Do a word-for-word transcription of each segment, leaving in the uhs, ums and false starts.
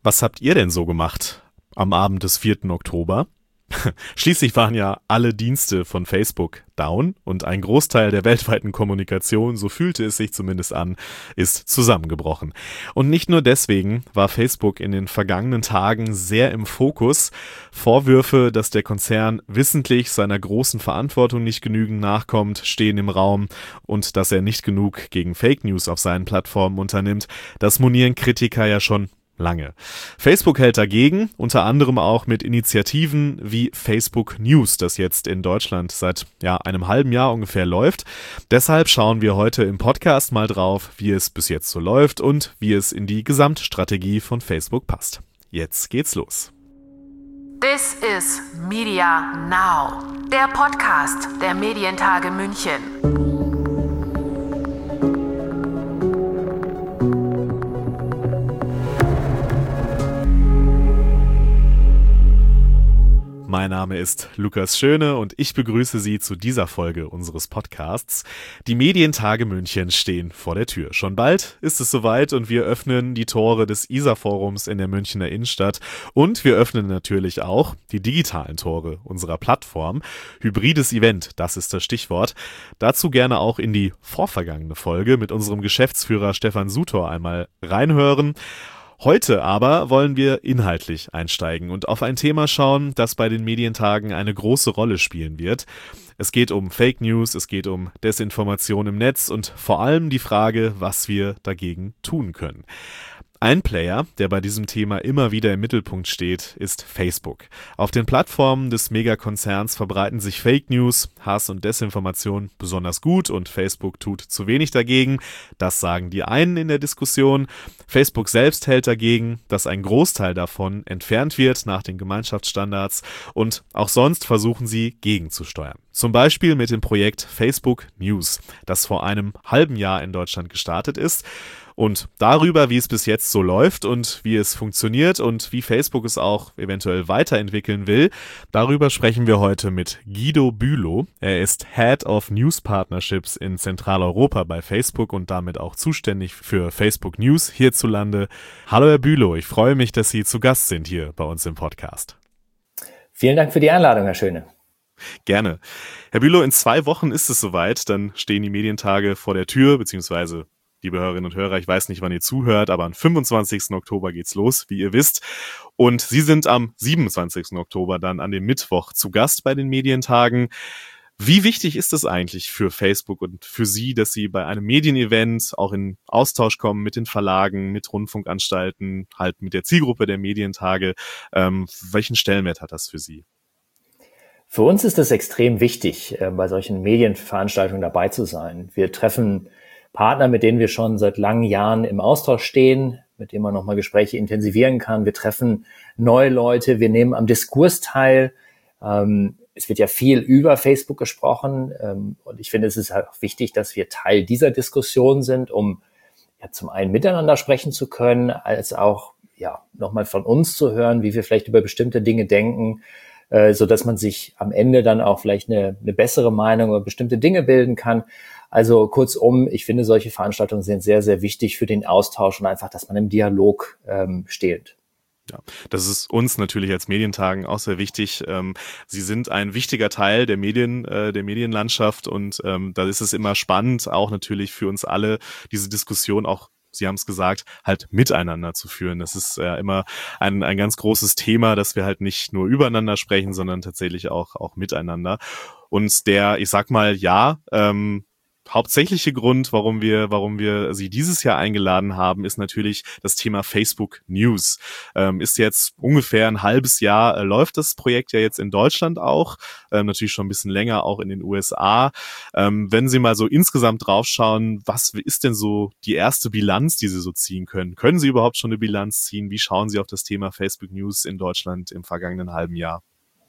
Was habt ihr denn so gemacht am Abend des vierten Oktober? Schließlich waren ja alle Dienste von Facebook down und ein Großteil der weltweiten Kommunikation, so fühlte es sich zumindest an, ist zusammengebrochen. Und nicht nur deswegen war Facebook in den vergangenen Tagen sehr im Fokus. Vorwürfe, dass der Konzern wissentlich seiner großen Verantwortung nicht genügend nachkommt, stehen im Raum, und dass er nicht genug gegen Fake News auf seinen Plattformen unternimmt, das monieren Kritiker ja schon lange. Facebook hält dagegen, unter anderem auch mit Initiativen wie Facebook News, das jetzt in Deutschland seit ja, einem halben Jahr ungefähr läuft. Deshalb schauen wir heute im Podcast mal drauf, wie es bis jetzt so läuft und wie es in die Gesamtstrategie von Facebook passt. Jetzt geht's los. This is Media Now, der Podcast der Medientage München. Mein Name ist Lukas Schöne und ich begrüße Sie zu dieser Folge unseres Podcasts. Die Medientage München stehen vor der Tür. Schon bald ist es soweit und wir öffnen die Tore des I S A-Forums in der Münchner Innenstadt und wir öffnen natürlich auch die digitalen Tore unserer Plattform. Hybrides Event, das ist das Stichwort. Dazu gerne auch in die vorvergangene Folge mit unserem Geschäftsführer Stefan Sutor einmal reinhören. Heute aber wollen wir inhaltlich einsteigen und auf ein Thema schauen, das bei den Medientagen eine große Rolle spielen wird. Es geht um Fake News, es geht um Desinformation im Netz und vor allem die Frage, was wir dagegen tun können. Ein Player, der bei diesem Thema immer wieder im Mittelpunkt steht, ist Facebook. Auf den Plattformen des Megakonzerns verbreiten sich Fake News, Hass und Desinformation besonders gut und Facebook tut zu wenig dagegen. Das sagen die einen in der Diskussion. Facebook selbst hält dagegen, dass ein Großteil davon entfernt wird nach den Gemeinschaftsstandards und auch sonst versuchen sie gegenzusteuern. Zum Beispiel mit dem Projekt Facebook News, das vor einem halben Jahr in Deutschland gestartet ist. Und darüber, wie es bis jetzt so läuft und wie es funktioniert und wie Facebook es auch eventuell weiterentwickeln will, darüber sprechen wir heute mit Guido Bülow. Er ist Head of News Partnerships in Zentraleuropa bei Facebook und damit auch zuständig für Facebook News hierzulande. Hallo Herr Bülow, ich freue mich, dass Sie zu Gast sind hier bei uns im Podcast. Vielen Dank für die Einladung, Herr Schöne. Gerne. Herr Bülow, in zwei Wochen ist es soweit, dann stehen die Medientage vor der Tür, beziehungsweise liebe Hörerinnen und Hörer, ich weiß nicht, wann ihr zuhört, aber am fünfundzwanzigsten Oktober geht's los, wie ihr wisst. Und Sie sind am siebenundzwanzigsten Oktober dann an dem Mittwoch zu Gast bei den Medientagen. Wie wichtig ist es eigentlich für Facebook und für Sie, dass Sie bei einem Medienevent auch in Austausch kommen mit den Verlagen, mit Rundfunkanstalten, halt mit der Zielgruppe der Medientage? Ähm, welchen Stellenwert hat das für Sie? Für uns ist es extrem wichtig, bei solchen Medienveranstaltungen dabei zu sein. Wir treffen Partner, mit denen wir schon seit langen Jahren im Austausch stehen, mit denen man nochmal Gespräche intensivieren kann. Wir treffen neue Leute, wir nehmen am Diskurs teil. Ähm, es wird ja viel über Facebook gesprochen ähm, und ich finde, es ist halt auch wichtig, dass wir Teil dieser Diskussion sind, um ja zum einen miteinander sprechen zu können, als auch ja nochmal von uns zu hören, wie wir vielleicht über bestimmte Dinge denken, äh, so dass man sich am Ende dann auch vielleicht eine, eine bessere Meinung über bestimmte Dinge bilden kann. Also kurzum, ich finde, solche Veranstaltungen sind sehr, sehr wichtig für den Austausch und einfach, dass man im Dialog ähm, steht. Ja, das ist uns natürlich als Medientagen auch sehr wichtig. Ähm, Sie sind ein wichtiger Teil der Medien, äh, der Medienlandschaft und ähm, da ist es immer spannend, auch natürlich für uns alle, diese Diskussion auch, Sie haben es gesagt, halt miteinander zu führen. Das ist äh, immer ein, ein ganz großes Thema, dass wir halt nicht nur übereinander sprechen, sondern tatsächlich auch, auch miteinander. Und der, ich sag mal, ja, ähm, hauptsächliche Grund, warum wir, warum wir Sie dieses Jahr eingeladen haben, ist natürlich das Thema Facebook News. Ähm, ist jetzt ungefähr ein halbes Jahr, äh, läuft das Projekt ja jetzt in Deutschland auch, ähm, natürlich schon ein bisschen länger auch in den U S A. Ähm, wenn Sie mal so insgesamt draufschauen, was ist denn so die erste Bilanz, die Sie so ziehen können? Können Sie überhaupt schon eine Bilanz ziehen? Wie schauen Sie auf das Thema Facebook News in Deutschland im vergangenen halben Jahr?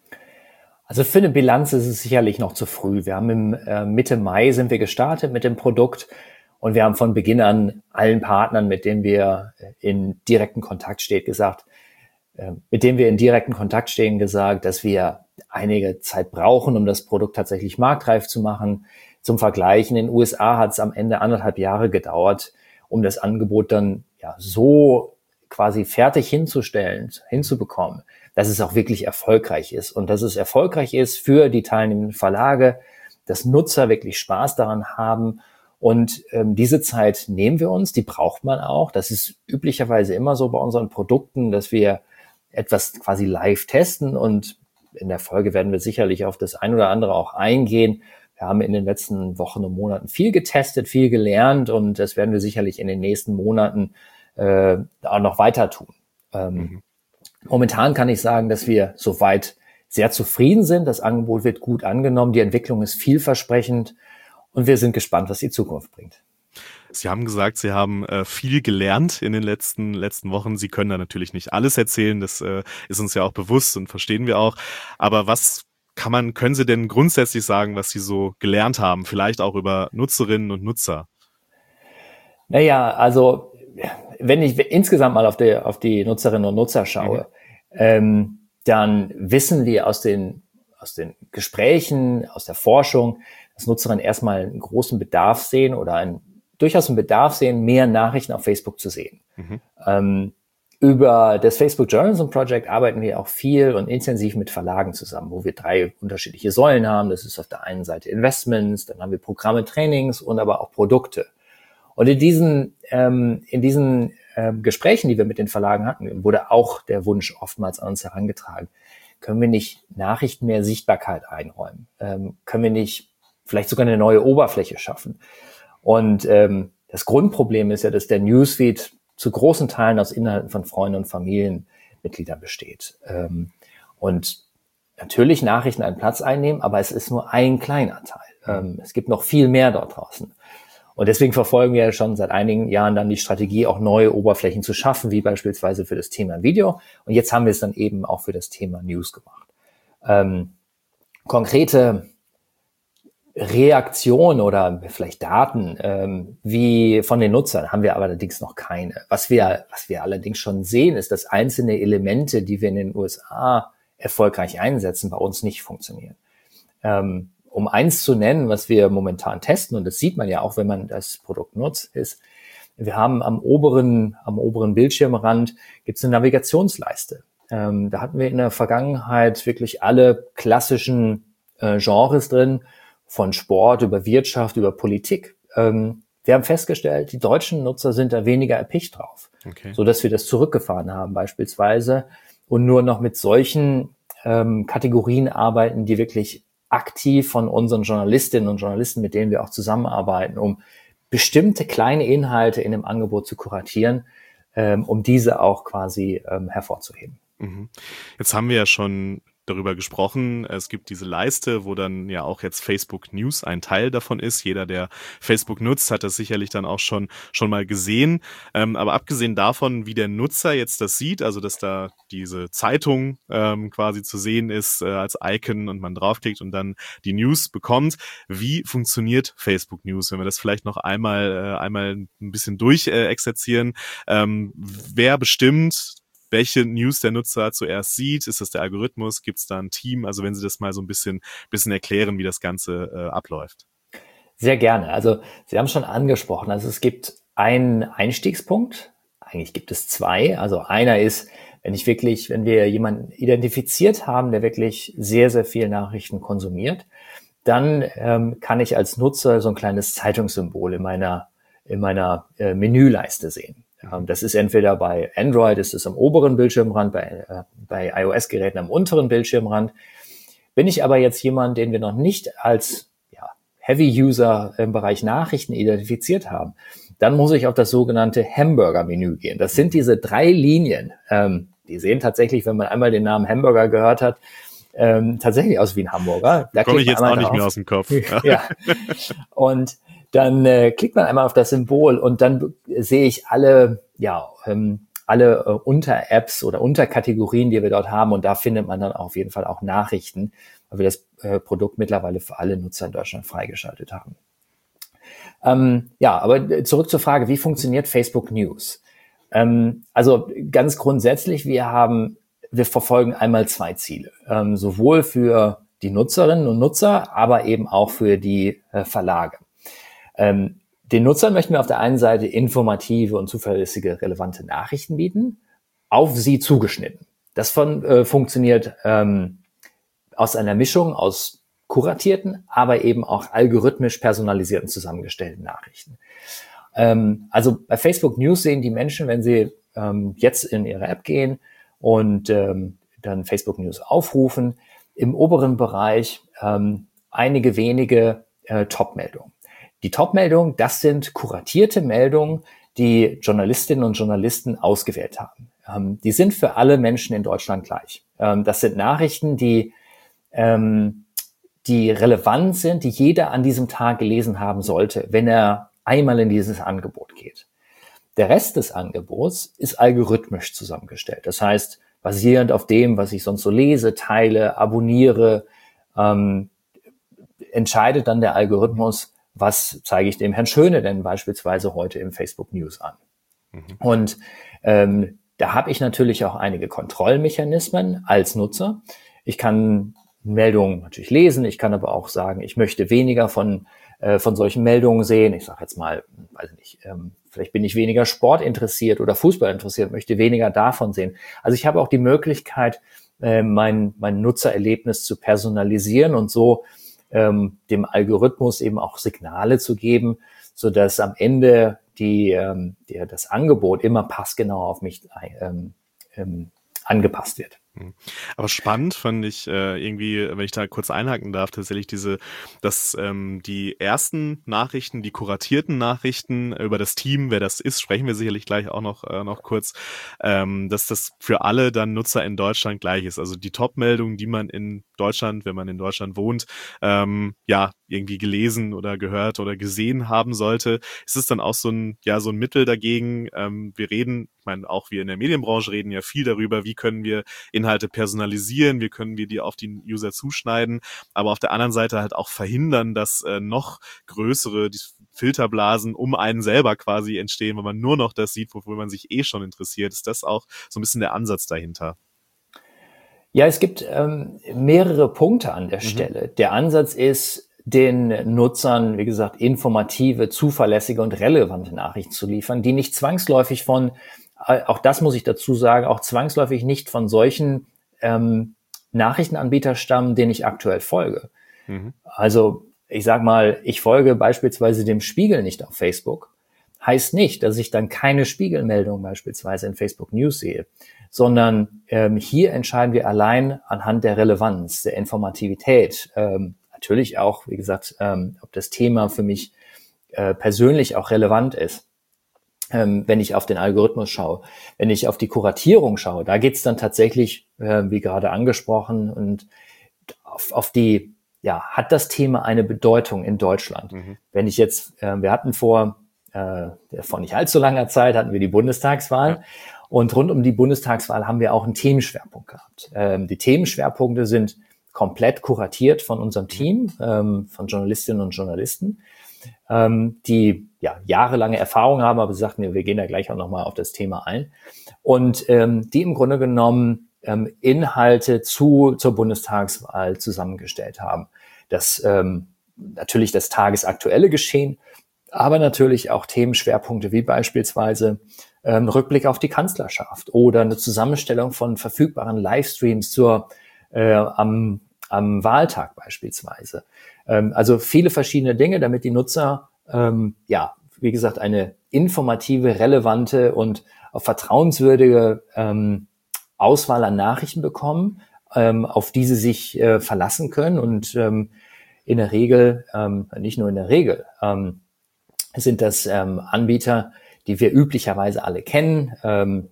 Also für eine Bilanz ist es sicherlich noch zu früh. Wir haben im äh, Mitte Mai sind wir gestartet mit dem Produkt und wir haben von Beginn an allen Partnern, mit denen wir in direkten Kontakt stehen, gesagt, äh, mit denen wir in direkten Kontakt stehen, gesagt, dass wir einige Zeit brauchen, um das Produkt tatsächlich marktreif zu machen. Zum Vergleich, in den U S A hat es am Ende anderthalb Jahre gedauert, um das Angebot dann ja so quasi fertig hinzustellen, hinzubekommen, dass es auch wirklich erfolgreich ist und dass es erfolgreich ist für die teilnehmenden Verlage, dass Nutzer wirklich Spaß daran haben. Und ähm, diese Zeit nehmen wir uns, die braucht man auch. Das ist üblicherweise immer so bei unseren Produkten, dass wir etwas quasi live testen und in der Folge werden wir sicherlich auf das ein oder andere auch eingehen. Wir haben in den letzten Wochen und Monaten viel getestet, viel gelernt und das werden wir sicherlich in den nächsten Monaten äh, auch noch weiter tun. Ähm, mhm. Momentan kann ich sagen, dass wir soweit sehr zufrieden sind. Das Angebot wird gut angenommen, die Entwicklung ist vielversprechend und wir sind gespannt, was die Zukunft bringt. Sie haben gesagt, Sie haben äh, viel gelernt in den letzten letzten Wochen. Sie können da natürlich nicht alles erzählen, das äh, ist uns ja auch bewusst und verstehen wir auch. Aber was kann man, können Sie denn grundsätzlich sagen, was Sie so gelernt haben? Vielleicht auch über Nutzerinnen und Nutzer? Naja, also wenn ich insgesamt mal auf die, auf die Nutzerinnen und Nutzer schaue, mhm. ähm, dann wissen wir aus den, aus den Gesprächen, aus der Forschung, dass Nutzerinnen erstmal einen großen Bedarf sehen oder einen durchaus einen Bedarf sehen, mehr Nachrichten auf Facebook zu sehen. Mhm. Ähm, über das Facebook Journalism Project arbeiten wir auch viel und intensiv mit Verlagen zusammen, wo wir drei unterschiedliche Säulen haben. Das ist auf der einen Seite Investments, dann haben wir Programme, Trainings und aber auch Produkte. Und in diesen, ähm, in diesen ähm, Gesprächen, die wir mit den Verlagen hatten, wurde auch der Wunsch oftmals an uns herangetragen, können wir nicht Nachrichten mehr Sichtbarkeit einräumen? Ähm, können wir nicht vielleicht sogar eine neue Oberfläche schaffen? Und ähm, das Grundproblem ist ja, dass der Newsfeed zu großen Teilen aus Inhalten von Freunden und Familienmitgliedern besteht. Ähm, und natürlich Nachrichten einen Platz einnehmen, aber es ist nur ein kleiner Teil. Ähm, es gibt noch viel mehr dort draußen. Und deswegen verfolgen wir ja schon seit einigen Jahren dann die Strategie, auch neue Oberflächen zu schaffen, wie beispielsweise für das Thema Video. Und jetzt haben wir es dann eben auch für das Thema News gemacht. Ähm, konkrete Reaktion oder vielleicht Daten ähm, wie von den Nutzern haben wir aber allerdings noch keine. Was wir, was wir allerdings schon sehen, ist, dass einzelne Elemente, die wir in den U S A erfolgreich einsetzen, bei uns nicht funktionieren. Ähm, um eins zu nennen, was wir momentan testen, und das sieht man ja auch, wenn man das Produkt nutzt, ist, wir haben am oberen, am oberen Bildschirmrand gibt es eine Navigationsleiste. Ähm, da hatten wir in der Vergangenheit wirklich alle klassischen äh, Genres drin, von Sport über Wirtschaft, über Politik. Ähm, wir haben festgestellt, die deutschen Nutzer sind da weniger erpicht drauf, okay. So dass wir das zurückgefahren haben beispielsweise und nur noch mit solchen ähm, Kategorien arbeiten, die wirklich aktiv von unseren Journalistinnen und Journalisten, mit denen wir auch zusammenarbeiten, um bestimmte kleine Inhalte in dem Angebot zu kuratieren, ähm, um diese auch quasi ähm, hervorzuheben. Mhm. Jetzt haben wir ja schon darüber gesprochen. Es gibt diese Leiste, wo dann ja auch jetzt Facebook News ein Teil davon ist. Jeder, der Facebook nutzt, hat das sicherlich dann auch schon schon mal gesehen. Ähm, aber abgesehen davon, wie der Nutzer jetzt das sieht, also dass da diese Zeitung ähm, quasi zu sehen ist äh, als Icon und man draufklickt und dann die News bekommt. Wie funktioniert Facebook News? Wenn wir das vielleicht noch einmal äh, einmal ein bisschen durchexerzieren. Äh, ähm, wer bestimmt, welche News der Nutzer zuerst sieht? Ist das der Algorithmus? Gibt es da ein Team? Also wenn Sie das mal so ein bisschen, bisschen erklären, wie das Ganze äh, abläuft. Sehr gerne. Also Sie haben schon angesprochen, also es gibt einen Einstiegspunkt. Eigentlich gibt es zwei. Also einer ist, wenn ich wirklich, wenn wir jemanden identifiziert haben, der wirklich sehr, sehr viel Nachrichten konsumiert, dann ähm, kann ich als Nutzer so ein kleines Zeitungssymbol in meiner, in meiner äh, Menüleiste sehen. Das ist entweder bei Android, ist es am oberen Bildschirmrand, bei, äh, bei iOS-Geräten am unteren Bildschirmrand. Bin ich aber jetzt jemand, den wir noch nicht als ja, Heavy-User im Bereich Nachrichten identifiziert haben, dann muss ich auf das sogenannte Hamburger-Menü gehen. Das sind diese drei Linien. Ähm, die sehen tatsächlich, wenn man einmal den Namen Hamburger gehört hat, ähm, tatsächlich aus wie ein Hamburger. Da komme ich jetzt auch nicht drauf. Mehr aus dem Kopf. Ja. Und dann äh, klickt man einmal auf das Symbol und dann sehe ich alle, ja, ähm, alle äh, Unter-Apps oder Unterkategorien, die wir dort haben. Und da findet man dann auf jeden Fall auch Nachrichten, weil wir das äh, Produkt mittlerweile für alle Nutzer in Deutschland freigeschaltet haben. Ähm, ja, aber zurück zur Frage, wie funktioniert Facebook News? Ähm, also ganz grundsätzlich, wir haben, wir verfolgen einmal zwei Ziele, ähm, sowohl für die Nutzerinnen und Nutzer, aber eben auch für die äh, Verlage. Ähm, Den Nutzern möchten wir auf der einen Seite informative und zuverlässige, relevante Nachrichten bieten, auf sie zugeschnitten. Das von, äh, funktioniert ähm, aus einer Mischung aus kuratierten, aber eben auch algorithmisch personalisierten, zusammengestellten Nachrichten. Ähm, also bei Facebook News sehen die Menschen, wenn sie ähm, jetzt in ihre App gehen und ähm, dann Facebook News aufrufen, im oberen Bereich ähm, einige wenige äh, Top-Meldungen. Die Top-Meldungen, das sind kuratierte Meldungen, die Journalistinnen und Journalisten ausgewählt haben. Ähm, die sind für alle Menschen in Deutschland gleich. Ähm, das sind Nachrichten, die, ähm, die relevant sind, die jeder an diesem Tag gelesen haben sollte, wenn er einmal in dieses Angebot geht. Der Rest des Angebots ist algorithmisch zusammengestellt. Das heißt, basierend auf dem, was ich sonst so lese, teile, abonniere, ähm, entscheidet dann der Algorithmus, was zeige ich dem Herrn Schöne denn beispielsweise heute im Facebook News an. Mhm. Und ähm, da habe ich natürlich auch einige Kontrollmechanismen als Nutzer. Ich kann Meldungen natürlich lesen, ich kann aber auch sagen, ich möchte weniger von äh, von solchen Meldungen sehen. Ich sage jetzt mal, weiß nicht, ähm, vielleicht bin ich weniger Sport interessiert oder Fußball interessiert, möchte weniger davon sehen. Also ich habe auch die Möglichkeit, äh, mein mein Nutzererlebnis zu personalisieren und so ähm, dem Algorithmus eben auch Signale zu geben, so dass am Ende die, ähm, die das Angebot immer passgenau auf mich ähm, ähm, angepasst wird. Aber spannend fand ich äh, irgendwie, wenn ich da kurz einhaken darf, tatsächlich diese, dass ähm, die ersten Nachrichten, die kuratierten Nachrichten über das Team, wer das ist, sprechen wir sicherlich gleich auch noch äh, noch kurz, ähm, dass das für alle dann Nutzer in Deutschland gleich ist. Also die Top-Meldungen, die man in Deutschland, wenn man in Deutschland wohnt, ähm, ja irgendwie gelesen oder gehört oder gesehen haben sollte, ist es dann auch so ein ja so ein Mittel dagegen. Ähm, wir reden, ich meine, auch wir in der Medienbranche reden ja viel darüber, wie können wir Inhalte personalisieren, wie können wir die auf die User zuschneiden, aber auf der anderen Seite halt auch verhindern, dass äh, noch größere die Filterblasen um einen selber quasi entstehen, wenn man nur noch das sieht, wofür man sich eh schon interessiert. Ist das auch so ein bisschen der Ansatz dahinter? Ja, es gibt ähm, mehrere Punkte an der mhm. Stelle. Der Ansatz ist, den Nutzern, wie gesagt, informative, zuverlässige und relevante Nachrichten zu liefern, die nicht zwangsläufig von, auch das muss ich dazu sagen, auch zwangsläufig nicht von solchen ähm, Nachrichtenanbietern stammen, denen ich aktuell folge. Mhm. Also ich sag mal, ich folge beispielsweise dem Spiegel nicht auf Facebook. Heißt nicht, dass ich dann keine Spiegelmeldung beispielsweise in Facebook News sehe, sondern ähm, hier entscheiden wir allein anhand der Relevanz, der Informativität, ähm, natürlich auch, wie gesagt, ähm, ob das Thema für mich äh, persönlich auch relevant ist. Ähm, wenn ich auf den Algorithmus schaue, wenn ich auf die Kuratierung schaue, da geht's dann tatsächlich, äh, wie gerade angesprochen, und auf, auf die, ja, hat das Thema eine Bedeutung in Deutschland? Mhm. Wenn ich jetzt, äh, wir hatten vor, äh, vor nicht allzu langer Zeit hatten wir die Bundestagswahl. Ja. Und rund um die Bundestagswahl haben wir auch einen Themenschwerpunkt gehabt. Ähm, die Themenschwerpunkte sind komplett kuratiert von unserem Team, ähm, von Journalistinnen und Journalisten, ähm, die ja jahrelange Erfahrung haben, aber sie sagten, ja, wir gehen da gleich auch nochmal auf das Thema ein. Und ähm, die im Grunde genommen ähm, Inhalte zu zur Bundestagswahl zusammengestellt haben. Das ähm, natürlich das tagesaktuelle Geschehen, aber natürlich auch Themenschwerpunkte wie beispielsweise ähm, Rückblick auf die Kanzlerschaft oder eine Zusammenstellung von verfügbaren Livestreams zur Äh, am, am Wahltag beispielsweise. Ähm, also viele verschiedene Dinge, damit die Nutzer, ähm, ja, wie gesagt, eine informative, relevante und auch vertrauenswürdige ähm, Auswahl an Nachrichten bekommen, ähm, auf die sie sich äh, verlassen können. Und ähm, in der Regel, ähm, nicht nur in der Regel, ähm, sind das ähm, Anbieter, die wir üblicherweise alle kennen, ähm,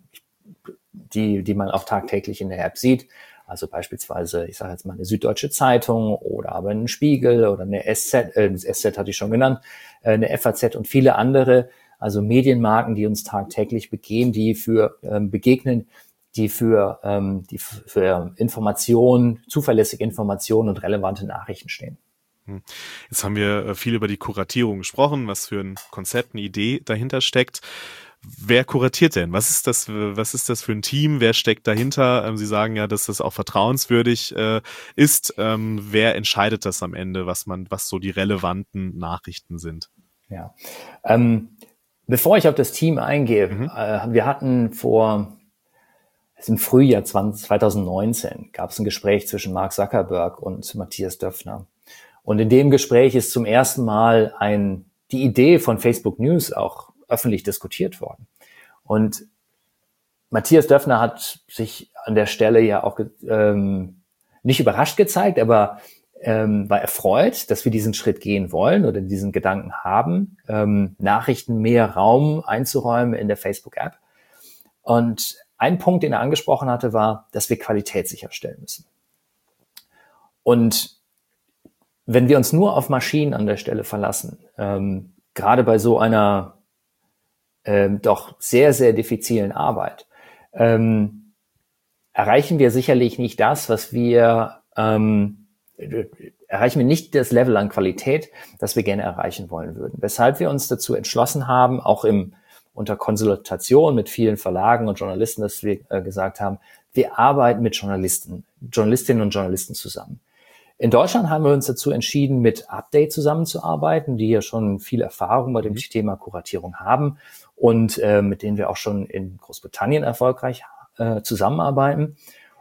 die, die man auch tagtäglich in der App sieht. Also beispielsweise, ich sage jetzt mal eine Süddeutsche Zeitung oder aber einen Spiegel oder eine S Z, äh, das S Z hatte ich schon genannt, äh, eine F A Z und viele andere, also Medienmarken, die uns tagtäglich begehen, die für ähm, begegnen, die für ähm, die für Informationen, zuverlässige Informationen und relevante Nachrichten stehen. Jetzt haben wir viel über die Kuratierung gesprochen, was für ein Konzept, eine Idee dahinter steckt. Wer kuratiert denn? Was ist das, was ist das für ein Team? Wer steckt dahinter? Sie sagen ja, dass das auch vertrauenswürdig äh, ist. Ähm, wer entscheidet das am Ende, was man, was so die relevanten Nachrichten sind? Ja. Ähm, bevor ich auf das Team eingehe, Mhm. äh, wir hatten vor, im Frühjahr zwanzig neunzehn gab es ein Gespräch zwischen Mark Zuckerberg und Matthias Döpfner. Und in dem Gespräch ist zum ersten Mal ein, die Idee von Facebook News auch öffentlich diskutiert worden. Und Matthias Döpfner hat sich an der Stelle ja auch ähm, nicht überrascht gezeigt, aber ähm, war erfreut, dass wir diesen Schritt gehen wollen oder diesen Gedanken haben, ähm, Nachrichten mehr Raum einzuräumen in der Facebook-App. Und ein Punkt, den er angesprochen hatte, war, dass wir Qualität sicherstellen müssen. Und wenn wir uns nur auf Maschinen an der Stelle verlassen, ähm, gerade bei so einer ähm, doch sehr, sehr diffizilen Arbeit, ähm, erreichen wir sicherlich nicht das, was wir ähm, erreichen wir nicht das Level an Qualität, das wir gerne erreichen wollen würden. Weshalb wir uns dazu entschlossen haben, auch im unter Konsultation mit vielen Verlagen und Journalisten, dass wir äh, gesagt haben, wir arbeiten mit Journalisten, Journalistinnen und Journalisten zusammen. In Deutschland haben wir uns dazu entschieden, mit Update zusammenzuarbeiten, die ja schon viel Erfahrung bei dem Thema Kuratierung haben und äh, mit denen wir auch schon in Großbritannien erfolgreich äh, zusammenarbeiten.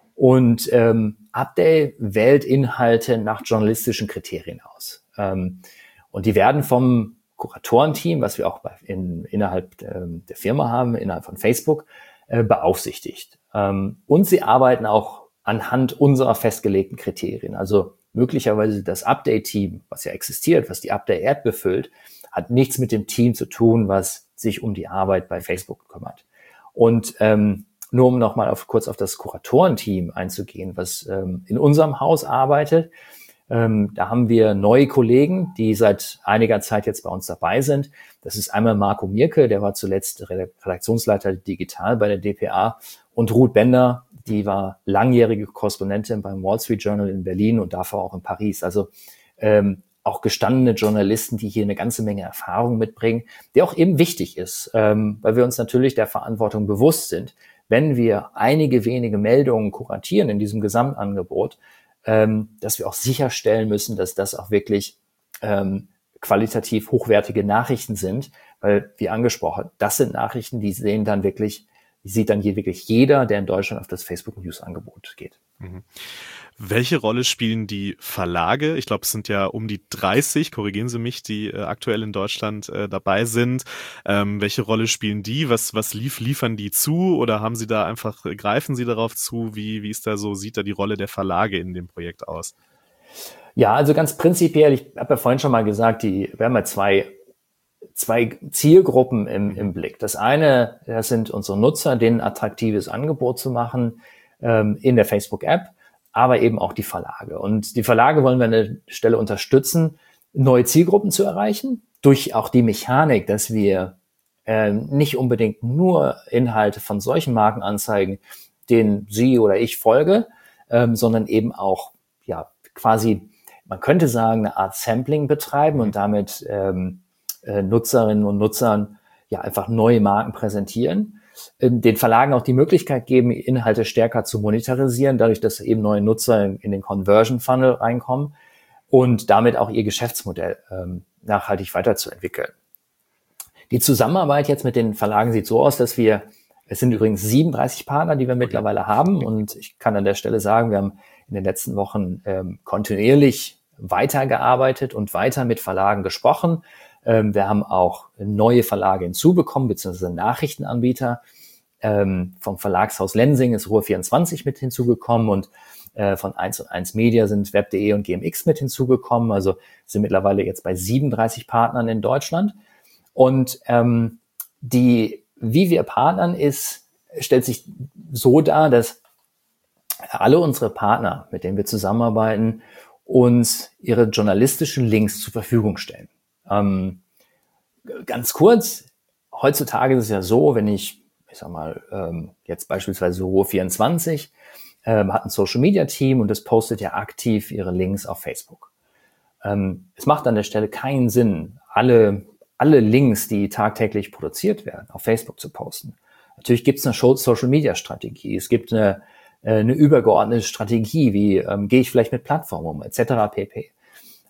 Und ähm, Update wählt Inhalte nach journalistischen Kriterien aus. Ähm, und die werden vom Kuratorenteam, was wir auch bei, in, innerhalb ähm, der Firma haben, innerhalb von Facebook, äh, beaufsichtigt. Ähm, und sie arbeiten auch anhand unserer festgelegten Kriterien. Also möglicherweise das Update-Team, was ja existiert, was die Update-App befüllt, hat nichts mit dem Team zu tun, was sich um die Arbeit bei Facebook kümmert. Und ähm, nur um nochmal auf, kurz auf das Kuratorenteam einzugehen, was ähm, in unserem Haus arbeitet. Ähm, da haben wir neue Kollegen, die seit einiger Zeit jetzt bei uns dabei sind. Das ist einmal Marco Mierke, der war zuletzt Redaktionsleiter Digital bei der D P A, und Ruth Bender, die war langjährige Korrespondentin beim Wall Street Journal in Berlin und davor auch in Paris. Also ähm, auch gestandene Journalisten, die hier eine ganze Menge Erfahrung mitbringen, die auch eben wichtig ist, ähm, weil wir uns natürlich der Verantwortung bewusst sind, wenn wir einige wenige Meldungen kuratieren in diesem Gesamtangebot, ähm, dass wir auch sicherstellen müssen, dass das auch wirklich ähm, qualitativ hochwertige Nachrichten sind, weil, wie angesprochen, das sind Nachrichten, die sehen dann wirklich, die sieht dann hier wirklich jeder, der in Deutschland auf das Facebook News Angebot geht. Mhm. Welche Rolle spielen die Verlage? Ich glaube, es sind ja um die dreißig, korrigieren Sie mich, die äh, aktuell in Deutschland äh, dabei sind. Ähm, welche Rolle spielen die? Was, was lief, liefern die zu? Oder haben Sie da einfach, greifen Sie darauf zu? Wie, wie ist da so, sieht da die Rolle der Verlage in dem Projekt aus? Ja, also ganz prinzipiell, ich habe ja vorhin schon mal gesagt, die, wir haben ja zwei, zwei Zielgruppen im, im Blick. Das eine, das sind unsere Nutzer, denen ein attraktives Angebot zu machen ähm, in der Facebook-App, aber eben auch die Verlage. Und die Verlage wollen wir an der Stelle unterstützen, neue Zielgruppen zu erreichen, durch auch die Mechanik, dass wir äh, nicht unbedingt nur Inhalte von solchen Marken anzeigen, denen Sie oder ich folge, ähm, sondern eben auch ja quasi, man könnte sagen, eine Art Sampling betreiben und damit ähm, äh, Nutzerinnen und Nutzern ja einfach neue Marken präsentieren. Den Verlagen auch die Möglichkeit geben, Inhalte stärker zu monetarisieren, dadurch, dass eben neue Nutzer in, in den Conversion Funnel reinkommen und damit auch ihr Geschäftsmodell ähm, nachhaltig weiterzuentwickeln. Die Zusammenarbeit jetzt mit den Verlagen sieht so aus, dass wir, es sind übrigens siebenunddreißig Partner, die wir mittlerweile haben, und ich kann an der Stelle sagen, wir haben in den letzten Wochen ähm, kontinuierlich weitergearbeitet und weiter mit Verlagen gesprochen. Ähm, wir haben auch neue Verlage hinzubekommen, beziehungsweise Nachrichtenanbieter. Ähm, vom Verlagshaus Lensing ist Ruhr vierundzwanzig mit hinzugekommen und äh, von eins und eins Media sind web punkt de und G M X mit hinzugekommen. Also sind mittlerweile jetzt bei siebenunddreißig Partnern in Deutschland. Und ähm, die, wie wir partnern, ist, stellt sich so dar, dass alle unsere Partner, mit denen wir zusammenarbeiten, uns ihre journalistischen Links zur Verfügung stellen. Ähm, ganz kurz, heutzutage ist es ja so, wenn ich, ich sag mal, ähm, jetzt beispielsweise Ruhr vierundzwanzig ähm, hat ein Social-Media-Team und das postet ja aktiv ihre Links auf Facebook. Ähm, es macht an der Stelle keinen Sinn, alle, alle Links, die tagtäglich produziert werden, auf Facebook zu posten. Natürlich gibt es eine Social-Media-Strategie, es gibt eine, eine übergeordnete Strategie, wie ähm, gehe ich vielleicht mit Plattformen um, et cetera pp.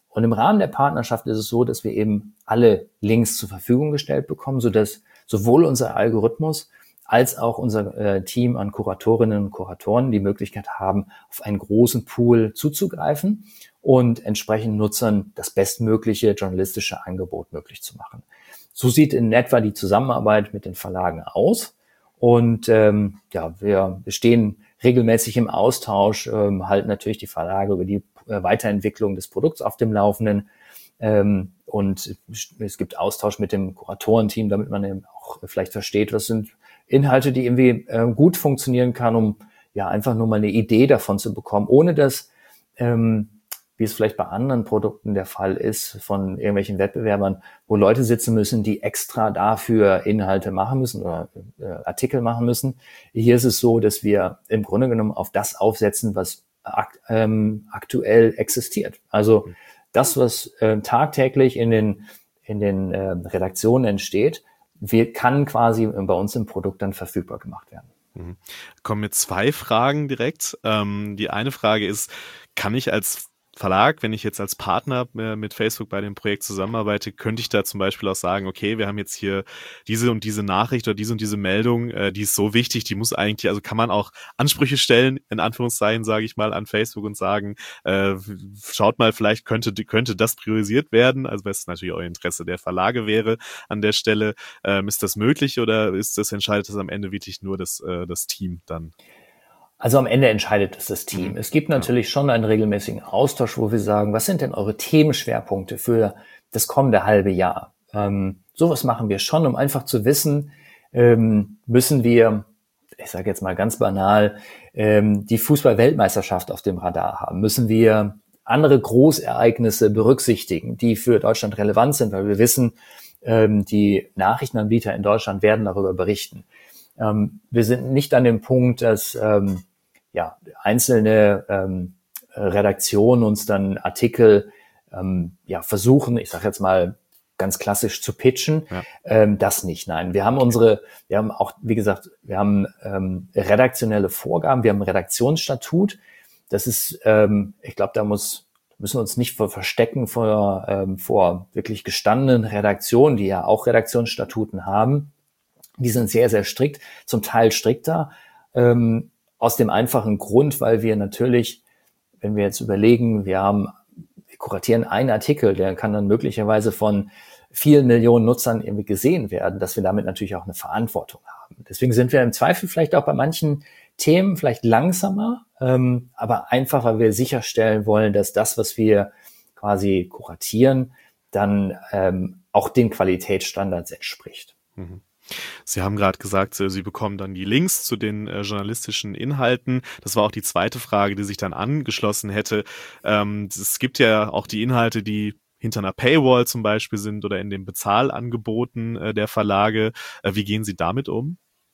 Und im Rahmen der Partnerschaft ist es so, dass wir eben alle Links zur Verfügung gestellt bekommen, sodass sowohl unser Algorithmus als auch unser äh, Team an Kuratorinnen und Kuratoren die Möglichkeit haben, auf einen großen Pool zuzugreifen und entsprechend Nutzern das bestmögliche journalistische Angebot möglich zu machen. So sieht in etwa die Zusammenarbeit mit den Verlagen aus. Und ähm, ja, wir stehen regelmäßig im Austausch, ähm, halten natürlich die Verlage über die äh, Weiterentwicklung des Produkts auf dem Laufenden. Ähm, und es gibt Austausch mit dem Kuratorenteam, damit man eben auch vielleicht versteht, was sind Inhalte, die irgendwie äh, gut funktionieren kann, um ja einfach nur mal eine Idee davon zu bekommen, ohne dass, ähm, wie es vielleicht bei anderen Produkten der Fall ist, von irgendwelchen Wettbewerbern, wo Leute sitzen müssen, die extra dafür Inhalte machen müssen oder äh, Artikel machen müssen. Hier ist es so, dass wir im Grunde genommen auf das aufsetzen, was akt, ähm, aktuell existiert. Also das, was äh, tagtäglich in den in den äh, Redaktionen entsteht, wir, kann quasi bei uns im Produkt dann verfügbar gemacht werden. Mhm. Kommen mir zwei Fragen direkt. Ähm, die eine Frage ist, kann ich als Verlag, wenn ich jetzt als Partner äh, mit Facebook bei dem Projekt zusammenarbeite, könnte ich da zum Beispiel auch sagen, okay, wir haben jetzt hier diese und diese Nachricht oder diese und diese Meldung, äh, die ist so wichtig, die muss eigentlich, also kann man auch Ansprüche stellen, in Anführungszeichen, sage ich mal, an Facebook und sagen, äh, schaut mal, vielleicht könnte könnte das priorisiert werden, also was natürlich auch Interesse der Verlage wäre an der Stelle. Ähm, ist das möglich oder ist das, entscheidet das am Ende wirklich nur das, äh, das Team dann? Also am Ende entscheidet es das Team. Mhm. Es gibt natürlich ja. schon einen regelmäßigen Austausch, wo wir sagen, was sind denn eure Themenschwerpunkte für das kommende halbe Jahr? Ähm, sowas machen wir schon, um einfach zu wissen, ähm, müssen wir, ich sage jetzt mal ganz banal, ähm, die Fußball-Weltmeisterschaft auf dem Radar haben? Müssen wir andere Großereignisse berücksichtigen, die für Deutschland relevant sind, weil wir wissen, ähm, die Nachrichtenanbieter in Deutschland werden darüber berichten. Ähm, wir sind nicht an dem Punkt, dass ähm, ja, einzelne ähm, Redaktionen uns dann Artikel ähm, ja, versuchen, ich sage jetzt mal ganz klassisch zu pitchen. Ja. Ähm, das nicht, nein. Wir haben unsere, wir haben auch, wie gesagt, wir haben ähm, redaktionelle Vorgaben, wir haben ein Redaktionsstatut. Das ist, ähm, ich glaube, da muss müssen wir uns nicht vor verstecken vor, ähm, vor wirklich gestandenen Redaktionen, die ja auch Redaktionsstatuten haben. Die sind sehr, sehr strikt, zum Teil strikter, ähm, aus dem einfachen Grund, weil wir natürlich, wenn wir jetzt überlegen, wir haben, wir kuratieren einen Artikel, der kann dann möglicherweise von vielen Millionen Nutzern irgendwie gesehen werden, dass wir damit natürlich auch eine Verantwortung haben. Deswegen sind wir im Zweifel vielleicht auch bei manchen Themen vielleicht langsamer, ähm, aber einfach, weil wir sicherstellen wollen, dass das, was wir quasi kuratieren, dann ähm, auch den Qualitätsstandards entspricht. Mhm. Sie haben gerade gesagt, Sie bekommen dann die Links zu den äh, journalistischen Inhalten. Das war auch die zweite Frage, die sich dann angeschlossen hätte. Ähm, es gibt ja auch die Inhalte, die hinter einer Paywall zum Beispiel sind oder in den Bezahlangeboten äh, der Verlage. Äh, wie gehen Sie damit um?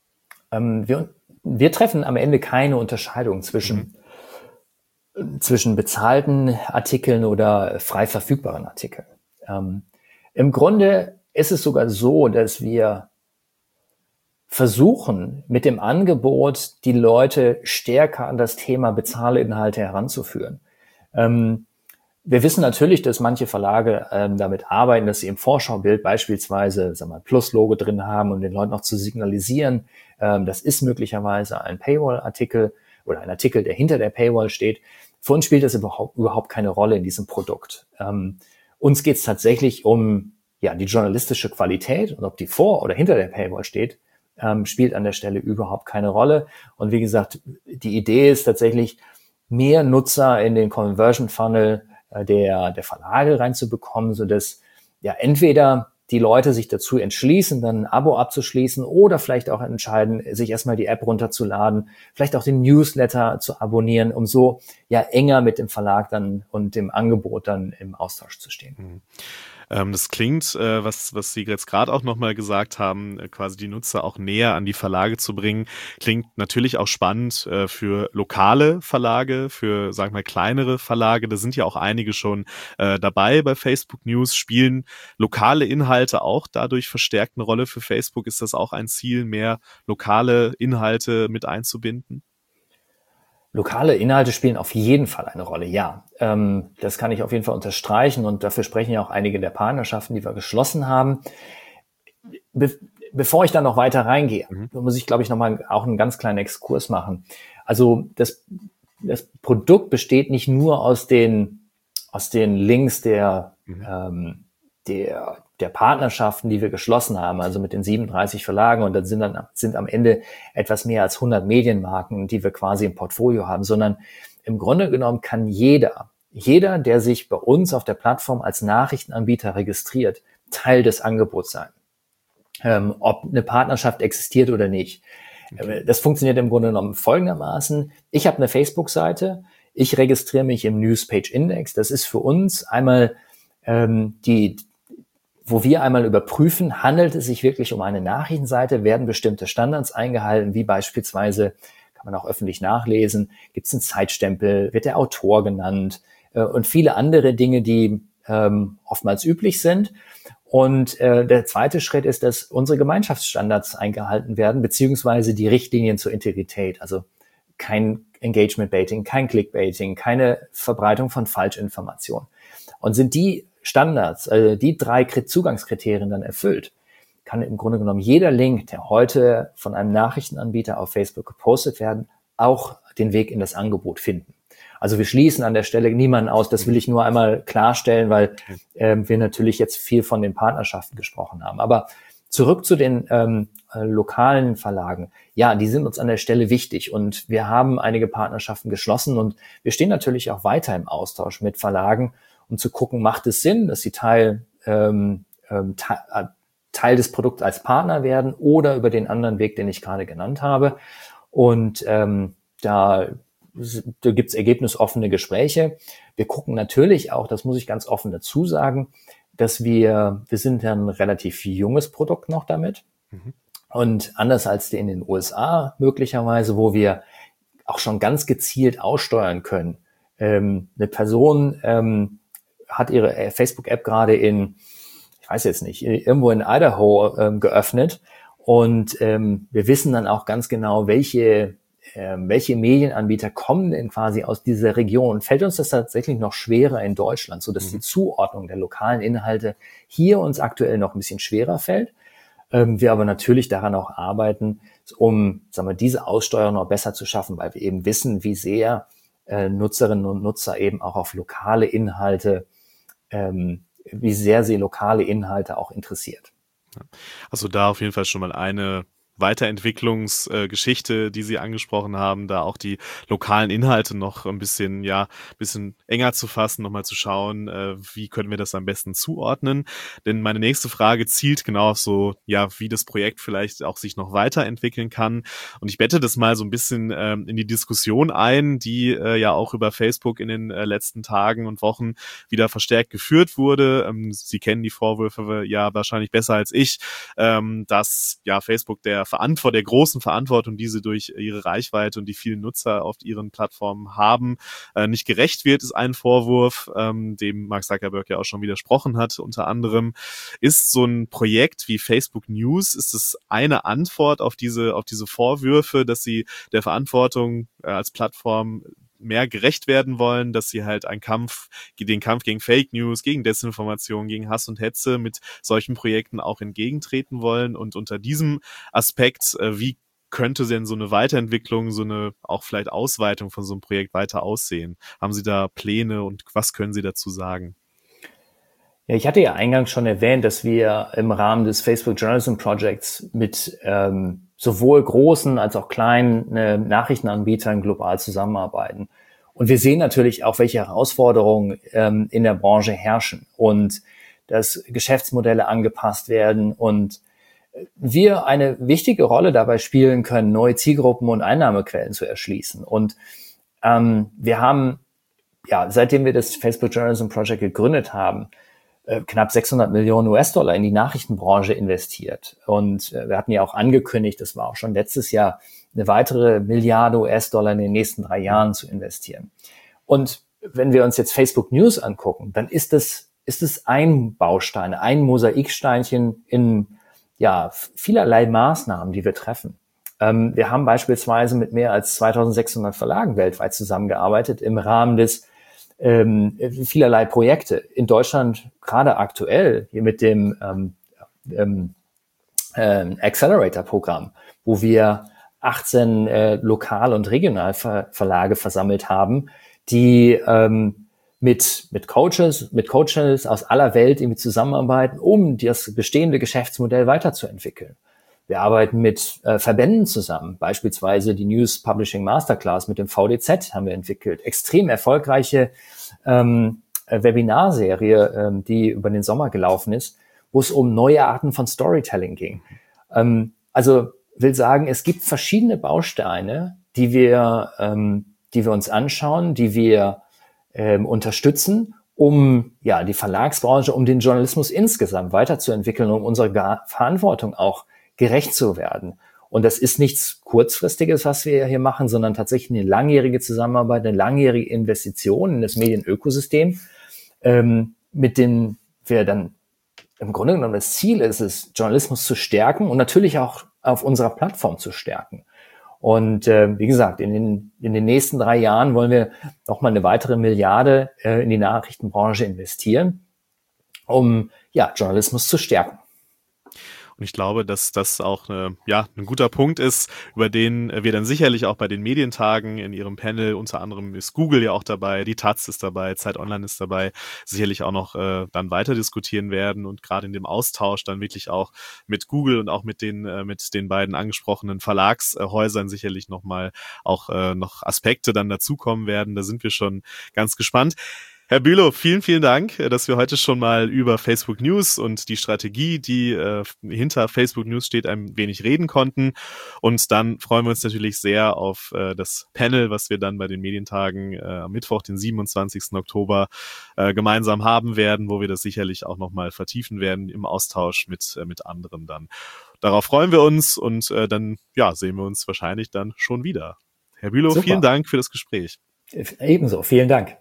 Ähm, wir, wir treffen am Ende keine Unterscheidung zwischen, mhm. zwischen bezahlten Artikeln oder frei verfügbaren Artikeln. Ähm, im Grunde ist es sogar so, dass wir versuchen, mit dem Angebot die Leute stärker an das Thema Bezahlinhalte heranzuführen. Ähm, wir wissen natürlich, dass manche Verlage ähm, damit arbeiten, dass sie im Vorschaubild beispielsweise, sagen wir mal, Plus-Logo drin haben, um den Leuten auch zu signalisieren, ähm, das ist möglicherweise ein Paywall-Artikel oder ein Artikel, der hinter der Paywall steht. Für uns spielt das überhaupt, überhaupt keine Rolle in diesem Produkt. Ähm, uns geht es tatsächlich um ja die journalistische Qualität und ob die vor oder hinter der Paywall steht, Ähm, spielt an der Stelle überhaupt keine Rolle. Und wie gesagt, die Idee ist tatsächlich, mehr Nutzer in den Conversion Funnel äh, der, der Verlage reinzubekommen, sodass ja entweder die Leute sich dazu entschließen, dann ein Abo abzuschließen oder vielleicht auch entscheiden, sich erstmal die App runterzuladen, vielleicht auch den Newsletter zu abonnieren, um so ja enger mit dem Verlag dann und dem Angebot dann im Austausch zu stehen. Mhm. Ähm, das klingt, äh, was, was Sie jetzt gerade auch nochmal gesagt haben, äh, quasi die Nutzer auch näher an die Verlage zu bringen, klingt natürlich auch spannend äh, für lokale Verlage, für, sagen wir mal, kleinere Verlage. Da sind ja auch einige schon äh, dabei bei Facebook News. Spielen lokale Inhalte auch dadurch verstärkt eine Rolle für Facebook? Ist das auch ein Ziel, mehr lokale Inhalte mit einzubinden? Lokale Inhalte spielen auf jeden Fall eine Rolle, ja. Ähm, das kann ich auf jeden Fall unterstreichen und dafür sprechen ja auch einige der Partnerschaften, die wir geschlossen haben. Be- bevor ich da noch weiter reingehe, mhm. muss ich, glaube ich, nochmal auch einen ganz kleinen Exkurs machen. Also das, das Produkt besteht nicht nur aus den, aus den Links der, mhm. ähm, der, der Partnerschaften, die wir geschlossen haben, also mit den siebenunddreißig Verlagen, und dann sind dann sind am Ende etwas mehr als hundert Medienmarken, die wir quasi im Portfolio haben, sondern im Grunde genommen kann jeder, jeder, der sich bei uns auf der Plattform als Nachrichtenanbieter registriert, Teil des Angebots sein, ähm, ob eine Partnerschaft existiert oder nicht. Okay. Das funktioniert im Grunde genommen folgendermaßen: Ich habe eine Facebook-Seite, ich registriere mich im Newspage Index. Das ist für uns einmal ähm, die wo wir einmal überprüfen, handelt es sich wirklich um eine Nachrichtenseite, werden bestimmte Standards eingehalten, wie beispielsweise, kann man auch öffentlich nachlesen, gibt es einen Zeitstempel, wird der Autor genannt äh, und viele andere Dinge, die ähm, oftmals üblich sind. Und äh, der zweite Schritt ist, dass unsere Gemeinschaftsstandards eingehalten werden, beziehungsweise die Richtlinien zur Integrität, also kein Engagement-Baiting, kein Clickbaiting, keine Verbreitung von Falschinformationen. Und sind die Standards, also die drei Zugangskriterien dann erfüllt, kann im Grunde genommen jeder Link, der heute von einem Nachrichtenanbieter auf Facebook gepostet werden, auch den Weg in das Angebot finden. Also wir schließen an der Stelle niemanden aus. Das will ich nur einmal klarstellen, weil äh, wir natürlich jetzt viel von den Partnerschaften gesprochen haben. Aber zurück zu den ähm, äh, lokalen Verlagen. Ja, die sind uns an der Stelle wichtig und wir haben einige Partnerschaften geschlossen und wir stehen natürlich auch weiter im Austausch mit Verlagen, um zu gucken, macht es Sinn, dass sie Teil, ähm, ähm, Teil, Teil des Produkts als Partner werden oder über den anderen Weg, den ich gerade genannt habe. Und ähm, da, da gibt es ergebnisoffene Gespräche. Wir gucken natürlich auch, das muss ich ganz offen dazu sagen, dass wir, wir sind ja ein relativ junges Produkt noch damit. Mhm. Und anders als die in den U S A möglicherweise, wo wir auch schon ganz gezielt aussteuern können. Ähm, eine Person ähm, hat ihre Facebook-App gerade in, ich weiß jetzt nicht, irgendwo in Idaho ähm, geöffnet und ähm, wir wissen dann auch ganz genau, welche ähm, welche Medienanbieter kommen denn quasi aus dieser Region. Fällt uns das tatsächlich noch schwerer in Deutschland, so dass mhm. die Zuordnung der lokalen Inhalte hier uns aktuell noch ein bisschen schwerer fällt. Ähm, wir aber natürlich daran auch arbeiten, um, sagen wir, diese Aussteuerung noch besser zu schaffen, weil wir eben wissen, wie sehr äh, Nutzerinnen und Nutzer eben auch auf lokale Inhalte Ähm, wie sehr sie lokale Inhalte auch interessiert. Also da auf jeden Fall schon mal eine Weiterentwicklungsgeschichte, äh, die Sie angesprochen haben, da auch die lokalen Inhalte noch ein bisschen, ja, ein bisschen enger zu fassen, nochmal zu schauen, äh, wie können wir das am besten zuordnen. Denn meine nächste Frage zielt genau auf so, ja, wie das Projekt vielleicht auch sich noch weiterentwickeln kann. Und ich bette das mal so ein bisschen ähm, in die Diskussion ein, die äh, ja auch über Facebook in den äh, letzten Tagen und Wochen wieder verstärkt geführt wurde. Ähm, Sie kennen die Vorwürfe ja wahrscheinlich besser als ich, ähm, dass ja Facebook der Verantwort, der großen Verantwortung, die sie durch ihre Reichweite und die vielen Nutzer auf ihren Plattformen haben, äh, nicht gerecht wird, ist ein Vorwurf, ähm, dem Mark Zuckerberg ja auch schon widersprochen hat. Unter anderem ist so ein Projekt wie Facebook News, ist es eine Antwort auf diese auf diese Vorwürfe, dass sie der Verantwortung äh, als Plattform mehr gerecht werden wollen, dass sie halt einen Kampf, den Kampf gegen Fake News, gegen Desinformation, gegen Hass und Hetze mit solchen Projekten auch entgegentreten wollen. Und unter diesem Aspekt, äh, wie könnte denn so eine Weiterentwicklung, so eine auch vielleicht Ausweitung von so einem Projekt weiter aussehen? Haben Sie da Pläne und was können Sie dazu sagen? Ja, ich hatte ja eingangs schon erwähnt, dass wir im Rahmen des Facebook Journalism Projects mit ähm, sowohl großen als auch kleinen äh, Nachrichtenanbietern global zusammenarbeiten. Und wir sehen natürlich auch, welche Herausforderungen ähm, in der Branche herrschen und dass Geschäftsmodelle angepasst werden und wir eine wichtige Rolle dabei spielen können, neue Zielgruppen und Einnahmequellen zu erschließen. Und ähm, wir haben, ja, seitdem wir das Facebook Journalism Project gegründet haben, knapp sechshundert Millionen U S-Dollar in die Nachrichtenbranche investiert. Und wir hatten ja auch angekündigt, das war auch schon letztes Jahr, eine weitere Milliarde U S-Dollar in den nächsten drei Jahren zu investieren. Und wenn wir uns jetzt Facebook News angucken, dann ist es, ist es ein Baustein, ein Mosaiksteinchen in, ja, vielerlei Maßnahmen, die wir treffen. Ähm, wir haben beispielsweise mit mehr als zweitausendsechshundert Verlagen weltweit zusammengearbeitet im Rahmen des ähm, vielerlei Projekte. In Deutschland gerade aktuell hier mit dem ähm, ähm, äh, Accelerator-Programm, wo wir achtzehn äh, Lokal- und Regionalverlage versammelt haben, die ähm, mit mit Coaches, mit Coaches aus aller Welt irgendwie zusammenarbeiten, um das bestehende Geschäftsmodell weiterzuentwickeln. Wir arbeiten mit äh, Verbänden zusammen, beispielsweise die News Publishing Masterclass mit dem V D Z haben wir entwickelt. Extrem erfolgreiche ähm, Webinarserie, ähm, die über den Sommer gelaufen ist, wo es um neue Arten von Storytelling ging. Ähm, also will sagen, es gibt verschiedene Bausteine, die wir, ähm, die wir uns anschauen, die wir ähm, unterstützen, um ja die Verlagsbranche, um den Journalismus insgesamt weiterzuentwickeln, um unserer Verantwortung auch gerecht zu werden. Und das ist nichts Kurzfristiges, was wir hier machen, sondern tatsächlich eine langjährige Zusammenarbeit, eine langjährige Investition in das Medienökosystem, ähm, mit dem wir dann im Grunde genommen das Ziel ist es, Journalismus zu stärken und natürlich auch auf unserer Plattform zu stärken. Und äh, wie gesagt, in den, in den nächsten drei Jahren wollen wir nochmal eine weitere Milliarde äh, in die Nachrichtenbranche investieren, um ja Journalismus zu stärken. Und ich glaube, dass das auch eine, ja, ein guter Punkt ist, über den wir dann sicherlich auch bei den Medientagen in ihrem Panel, unter anderem ist Google ja auch dabei, die Taz ist dabei, Zeit Online ist dabei, sicherlich auch noch äh, dann weiter diskutieren werden und gerade in dem Austausch dann wirklich auch mit Google und auch mit den äh, mit den beiden angesprochenen Verlagshäusern sicherlich nochmal auch äh, noch Aspekte dann dazukommen werden. Da sind wir schon ganz gespannt. Herr Bülow, vielen, vielen Dank, dass wir heute schon mal über Facebook News und die Strategie, die äh, hinter Facebook News steht, ein wenig reden konnten. Und dann freuen wir uns natürlich sehr auf äh, das Panel, was wir dann bei den Medientagen äh, am Mittwoch, den siebenundzwanzigsten Oktober, äh, gemeinsam haben werden, wo wir das sicherlich auch nochmal vertiefen werden im Austausch mit, äh, mit anderen dann. Darauf freuen wir uns und äh, dann ja sehen wir uns wahrscheinlich dann schon wieder. Herr Bülow, Super. Vielen Dank für das Gespräch. Ebenso, vielen Dank.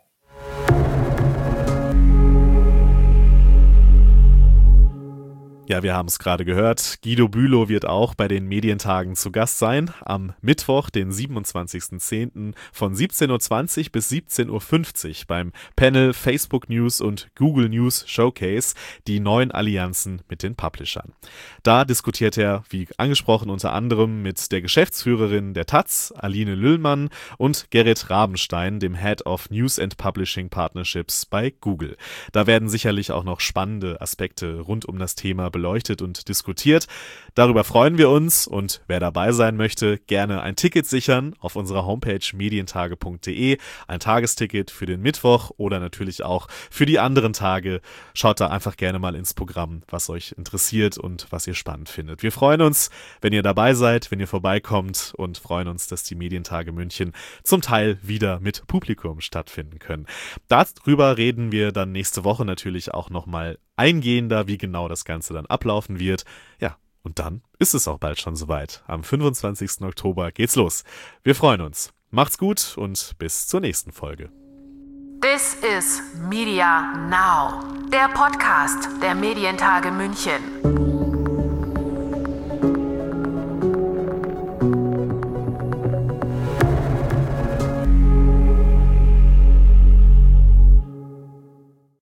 Ja, wir haben es gerade gehört. Guido Bülow wird auch bei den Medientagen zu Gast sein. Am Mittwoch, den siebenundzwanzigsten zehnten von siebzehn Uhr zwanzig bis siebzehn Uhr fünfzig beim Panel Facebook News und Google News Showcase, die neuen Allianzen mit den Publishern. Da diskutiert er, wie angesprochen, unter anderem mit der Geschäftsführerin der Taz, Aline Lüllmann, und Gerrit Rabenstein, dem Head of News and Publishing Partnerships bei Google. Da werden sicherlich auch noch spannende Aspekte rund um das Thema beleuchtet und diskutiert. Darüber freuen wir uns und wer dabei sein möchte, gerne ein Ticket sichern auf unserer Homepage medientage punkt de, ein Tagesticket für den Mittwoch oder natürlich auch für die anderen Tage. Schaut da einfach gerne mal ins Programm, was euch interessiert und was ihr spannend findet. Wir freuen uns, wenn ihr dabei seid, wenn ihr vorbeikommt und freuen uns, dass die Medientage München zum Teil wieder mit Publikum stattfinden können. Darüber reden wir dann nächste Woche natürlich auch nochmal eingehender, wie genau das Ganze dann ablaufen wird. Ja, und dann ist es auch bald schon soweit. Am fünfundzwanzigsten Oktober geht's los. Wir freuen uns. Macht's gut und bis zur nächsten Folge. This is Media Now, der Podcast der Medientage München.